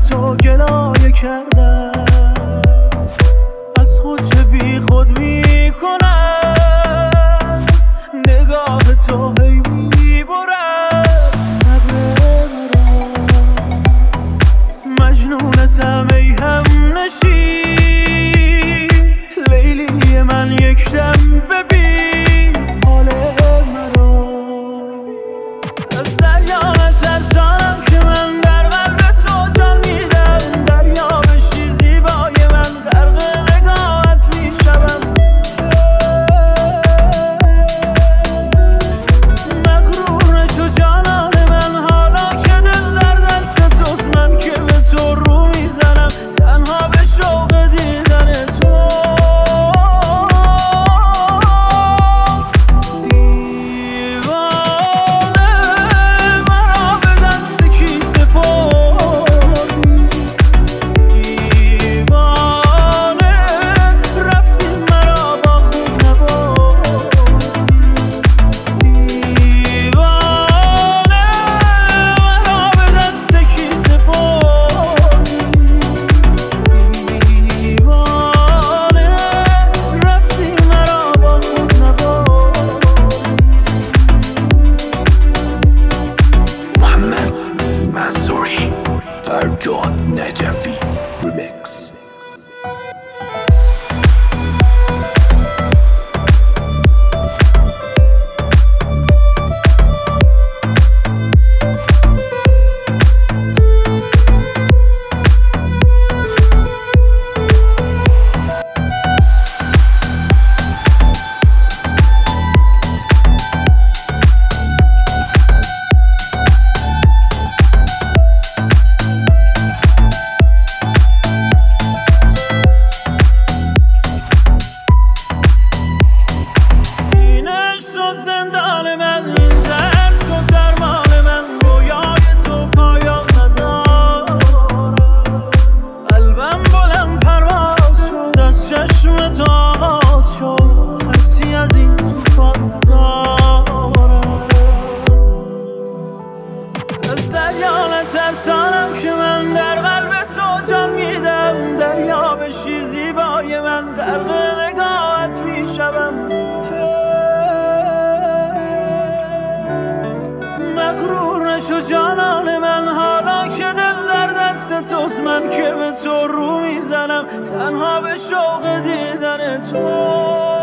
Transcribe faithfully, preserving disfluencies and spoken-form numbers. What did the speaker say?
تو گلایه کردم، از خود چه بی خود میکنم، نگاه تو هی میبرد صبر مرا. مجنونتم ای هم نشین، لیلی من یک دم ببین حال مرا. از دریا نترسانم که من در قلب تو جان میدم، دریا بشی زیبای من غرق نگاهت میشوم. مغرور نشو جانان من حالا که دل در دست توست، من که به تو رو میزنم تنها به شوق دیدن تو. فرجاد نجفی ریمیکس. زندان من این درد شد درمان من، رویای تو پایان ندارم. قلبم بلند پرواز شد از چشم تو آغاز شد، ترسی از این توفان ندارم. از دریا نترسانم که من در قلب تو جان میدم، دریا بشی زیبای من غرق نگاهت میشوم. مغرور نشو جانان من حالا که دل در دست توست، من که به تو رو میزنم تنها به شوق دیدن تو.